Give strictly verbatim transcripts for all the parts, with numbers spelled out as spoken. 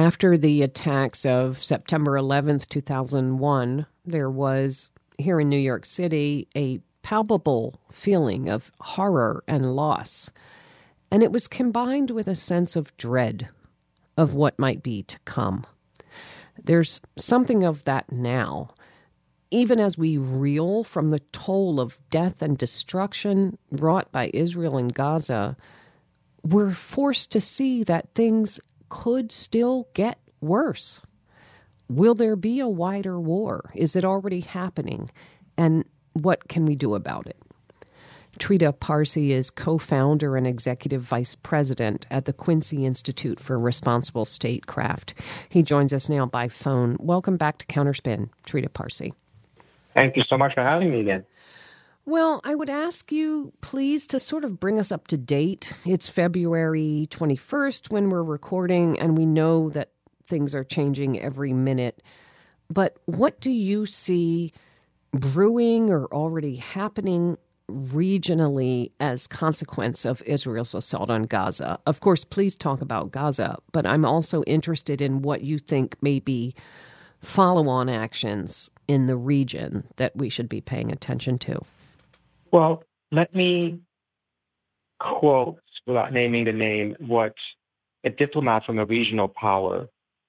After the attacks of September eleventh, two thousand one, there was, here in New York City, a palpable feeling of horror and loss. And it was combined with a sense of dread of what might be to come. There's something of that now. Even as we reel from the toll of death and destruction wrought by Israel and Gaza, we're forced to see that things could still get worse. Will there be a wider war? Is it already happening? And what can we do about it? Trita Parsi is co-founder and executive vice president at the Quincy Institute for Responsible Statecraft. He joins us now by phone. Welcome back to Counterspin, Trita Parsi. Thank you so much for having me again. Well, I would ask you, please, to sort of bring us up to date. It's February twenty-first when we're recording, and we know that things are changing every minute. But what do you see brewing or already happening regionally as consequence of Israel's assault on Gaza? Of course, please talk about Gaza, but I'm also interested in what you think may be follow-on actions in the region that we should be paying attention to. Well, let me quote, without naming the name, what a diplomat from a regional power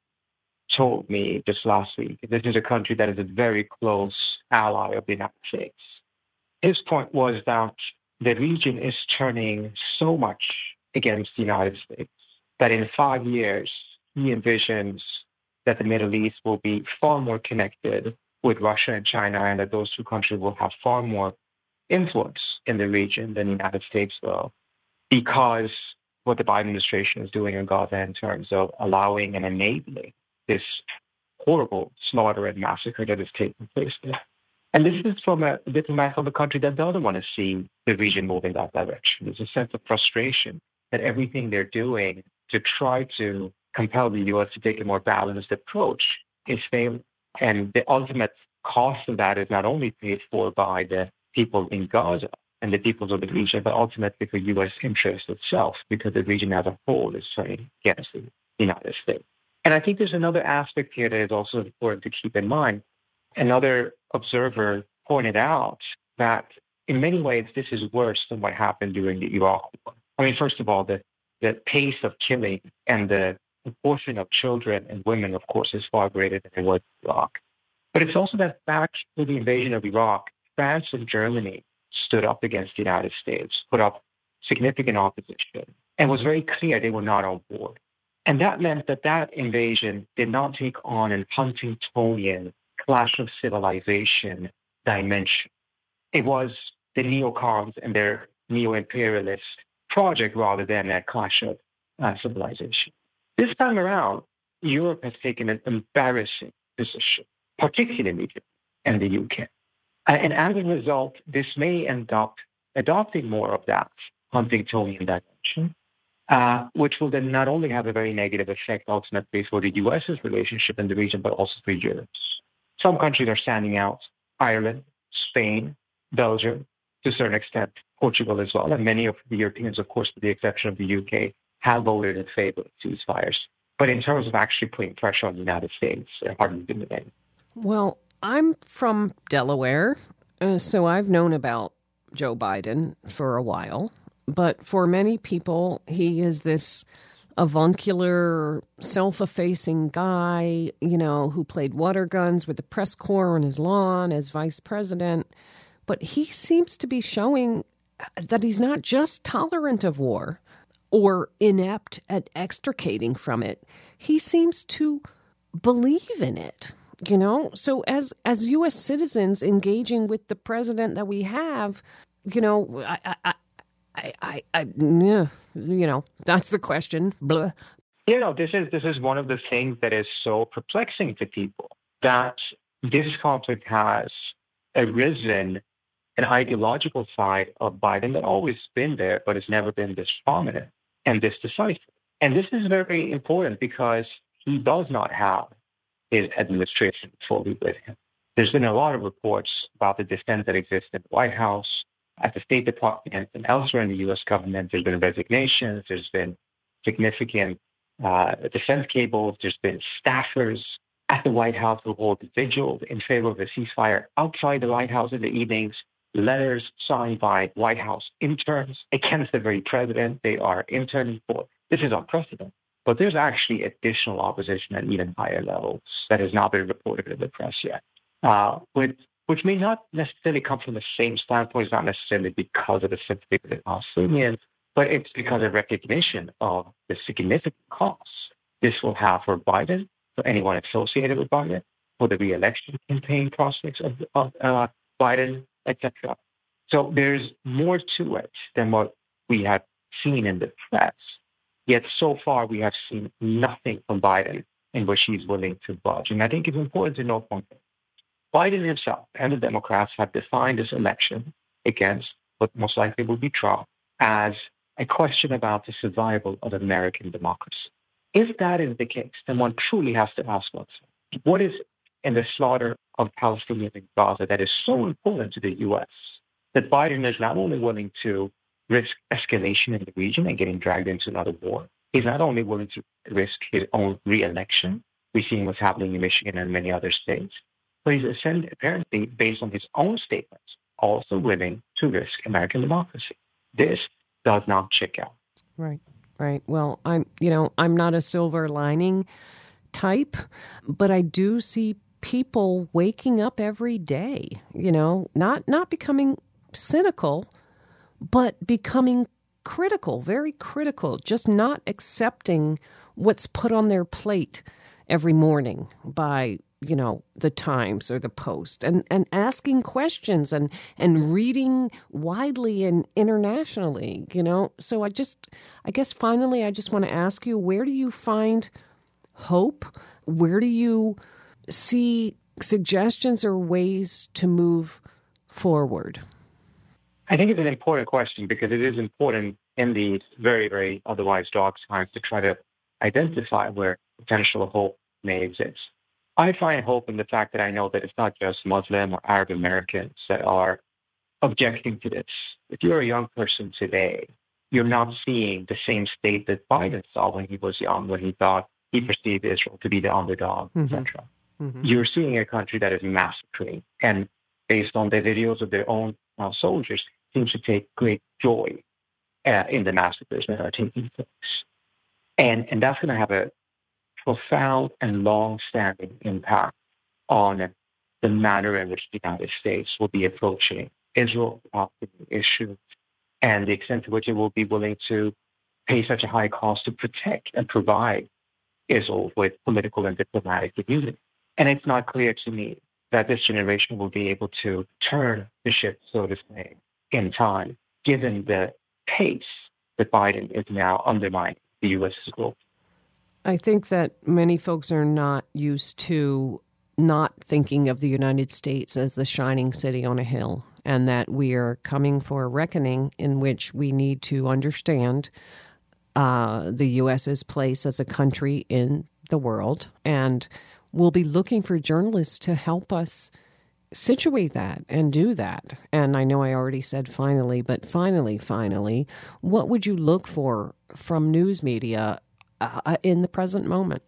told me just last week. This is a country that is a very close ally of the United States. His point was that the region is turning so much against the United States that in five years, he envisions that the Middle East will be far more connected with Russia and China, and that those two countries will have far more influence in the region than the United States will, because what the Biden administration is doing in Gaza in terms of allowing and enabling this horrible slaughter and massacre that is taking place there. And this is from a diplomat from a country that doesn't want to see the region move in that direction. There's a sense of frustration that everything they're doing to try to compel the U S to take a more balanced approach is failing. And the ultimate cost of that is not only paid for by the people in Gaza and the peoples of the region, but ultimately for U S interest itself, because the region as a whole is turning against the United States. And I think there's another aspect here that is also important to keep in mind. Another observer pointed out that in many ways, this is worse than what happened during the Iraq War. I mean, first of all, the, the pace of killing and the proportion of children and women, of course, is far greater than it was in Iraq. But it's also that back to the invasion of Iraq, France and Germany stood up against the United States, put up significant opposition, and was very clear they were not on board. And that meant that that invasion did not take on an Huntingtonian clash of civilization dimension. It was the neocons and their neo-imperialist project rather than a clash of uh, civilization. This time around, Europe has taken an embarrassing position, particularly in the U K. Uh, and as a result, this may end up adopting more of that Huntingtonian dimension, uh, which will then not only have a very negative effect ultimately for the U S's relationship in the region, but also for Europe. Some countries are standing out: Ireland, Spain, Belgium, to a certain extent, Portugal as well. And many of the Europeans, of course, with the exception of the U K, have voted in favor of ceasefires. But in terms of actually putting pressure on the United States, they're hardly been debated. Well, I'm from Delaware, uh, so I've known about Joe Biden for a while. But for many people, he is this avuncular, self-effacing guy, you know, who played water guns with the press corps on his lawn as vice president. But he seems to be showing that he's not just tolerant of war or inept at extricating from it. He seems to believe in it, you know? So as as U S citizens engaging with the president that we have, you know, I, I, I, I, I yeah, you know, that's the question. Blah. You know, this is this is one of the things that is so perplexing to people, that this conflict has arisen an ideological side of Biden that always been there, but it's never been this prominent and this decisive. And this is very important because he does not have his administration fully with him. There's been a lot of reports about the dissent that exists in the White House, at the State Department, and elsewhere in the U S government. There's been resignations. There's been significant uh, the Senate cable. There's been staffers at the White House who hold vigil in favor of a ceasefire outside the White House in the evenings. Letters signed by White House interns against the very president they are interning for. This is unprecedented. But there's actually additional opposition at even higher levels that has not been reported in the press yet, uh, which, which may not necessarily come from the same standpoint. It's not necessarily because of the sympathy of the Palestinians, but it's because of recognition of the significant costs this will have for Biden, for anyone associated with Biden, for the re-election campaign prospects of, of uh, Biden, et cetera. So there's more to it than what we have seen in the press. Yet so far we have seen nothing from Biden in which he's willing to budge. And I think it's important to note one thing. Biden himself and the Democrats have defined this election against what most likely will be Trump as a question about the survival of American democracy. If that is the case, then one truly has to ask oneself, what is it in the slaughter of Palestinians in Gaza that is so important to the U S that Biden is not only willing to risk escalation in the region and getting dragged into another war, he's not only willing to risk his own re-election, we've seen what's happening in Michigan and many other states, but he's apparently, based on his own statements, also willing to risk American democracy. This does not check out. Right, right. Well, I'm, you know, I'm not a silver lining type, but I do see people waking up every day, you know, not not becoming cynical, but becoming critical, very critical, just not accepting what's put on their plate every morning by, you know, the Times or the Post, and, and asking questions and, and reading widely and internationally, you know. So I just, I guess finally, I just want to ask you, where do you find hope? Where do you see suggestions or ways to move forward? I think it's an important question because it is important in these very, very otherwise dark times to try to identify where potential hope may exist. I find hope in the fact that I know that it's not just Muslim or Arab Americans that are objecting to this. If you're a young person today, you're not seeing the same state that Biden saw when he was young, when he thought he perceived Israel to be the underdog, mm-hmm. et cetera. Mm-hmm. You're seeing a country that is massacring, and based on the videos of their own uh, soldiers, seems to take great joy uh, in the massacres that are taking place. And, and that's going to have a profound and long-standing impact on the manner in which the United States will be approaching Israel issue and the extent to which it will be willing to pay such a high cost to protect and provide Israel with political and diplomatic immunity. And it's not clear to me that this generation will be able to turn the ship, so to say, in time, given the pace that Biden is now undermining the U S global. I think that many folks are not used to not thinking of the United States as the shining city on a hill, and that we are coming for a reckoning in which we need to understand uh, the U S's place as a country in the world. And we'll be looking for journalists to help us situate that and do that. And I know I already said finally, but finally, finally, what would you look for from news media uh, in the present moment?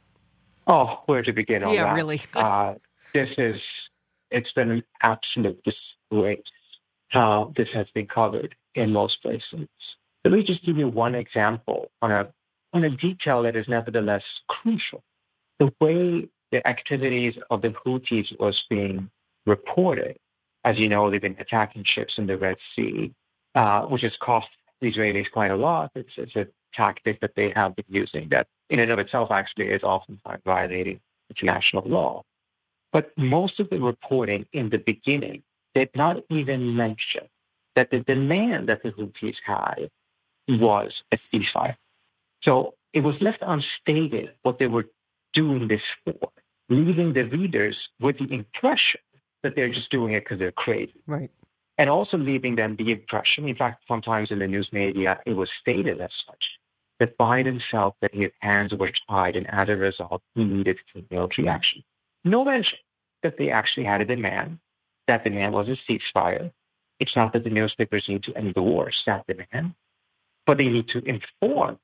Oh, where to begin on yeah, that? Yeah, really. uh, this is, it's been an absolute disgrace how this has been covered in most places. Let me just give you one example on a on a detail that is nevertheless crucial. The way the activities of the Houthis was being reported. As you know, they've been attacking ships in the Red Sea, uh, which has cost the Israelis quite a lot. It's, it's a tactic that they have been using that in and of itself actually is oftentimes violating international law. But most of the reporting in the beginning did not even mention that the demand that the Houthis had was a ceasefire. So it was left unstated what they were doing this for, leaving the readers with the impression that they're just doing it because they're crazy. Right. And also leaving them the impression, in fact, sometimes in the news media, it was stated as such, that Biden felt that his hands were tied and as a result, he needed to take military action. No mention that they actually had a demand. That demand was a ceasefire. It's not that the newspapers need to endorse that demand, but they need to inform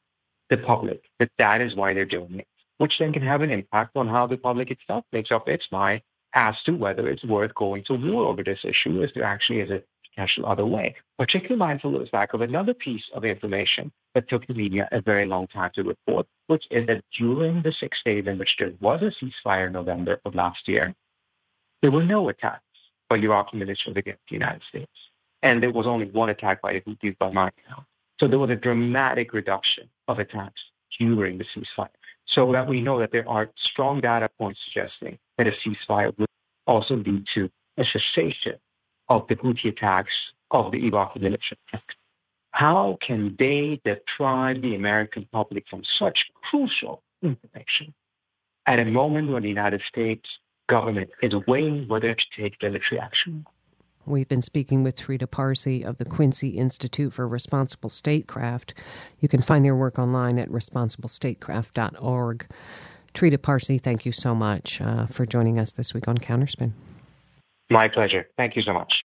the public that that is why they're doing it, which then can have an impact on how the public itself makes up its mind as to whether it's worth going to war over this issue as to actually as a potential other way. Particularly mindful of the fact of another piece of information that took the media a very long time to report, which is that during the six days in which there was a ceasefire in November of last year, there were no attacks by Iraqi militias against the United States. And there was only one attack by the Houthis by my count. So there was a dramatic reduction of attacks during the ceasefire. So that we know that there are strong data points suggesting that a ceasefire would also lead to a cessation of the Houthi attacks of the Iraqi militia. How can they deprive the American public from such crucial information at a moment when the United States government is weighing whether to take military action? We've been speaking with Trita Parsi of the Quincy Institute for Responsible Statecraft. You can find their work online at responsible statecraft dot org. Trita Parsi, thank you so much uh, for joining us this week on Counterspin. My pleasure. Thank you so much.